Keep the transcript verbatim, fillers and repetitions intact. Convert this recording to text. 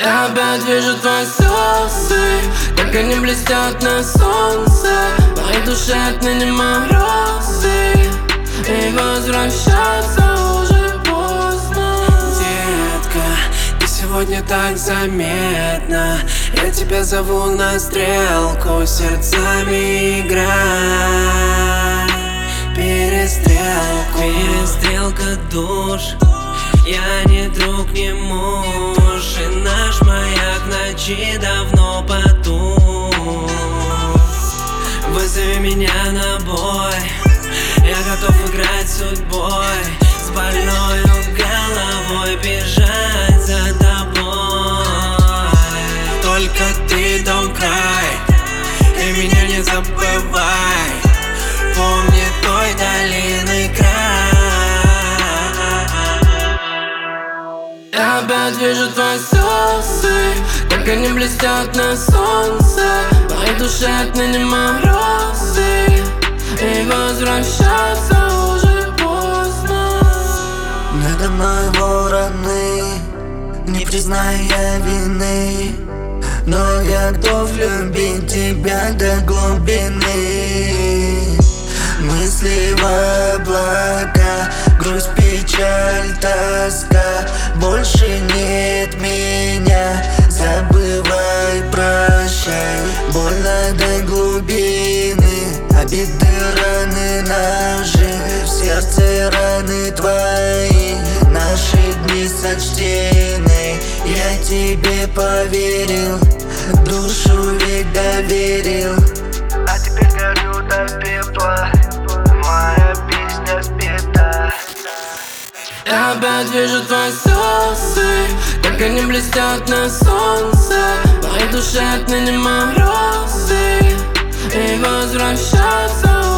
Я опять вижу твои слезы, как они блестят на солнце. В моей душе отныне морозы, и возвращаться уже поздно. Детка, ты сегодня так заметна. Я тебя зову на стрелку, сердцами играй. Перестрелку, перестрелка душ. Я не друг, не муж, и наш маяк ночи давно потух. Вызови меня на бой, я готов играть судьбой, с больною головой бежать за тобой. Только ты don't cry, и меня не забывай. Помни той долины край. Я опять вижу твои слезы, как они блестят на солнце. В моей душе отныне морозы, и возвращаться уже поздно. Надо мной вороны, не призная вины, но я готов любить тебя до глубины. Мысли в облака, грусть, печаль, тоска. Больше нет меня, забывай, прощай. Больно до глубины, обиды, раны, ножи. В сердце раны твои, наши дни сочтены. Я тебе поверил, душу ведь доверил, а теперь горю до пепла. Моя песня спета. Я опять вижу твои слезы, как они блестят на солнце. В моей душе отныне морозы, и возвращаться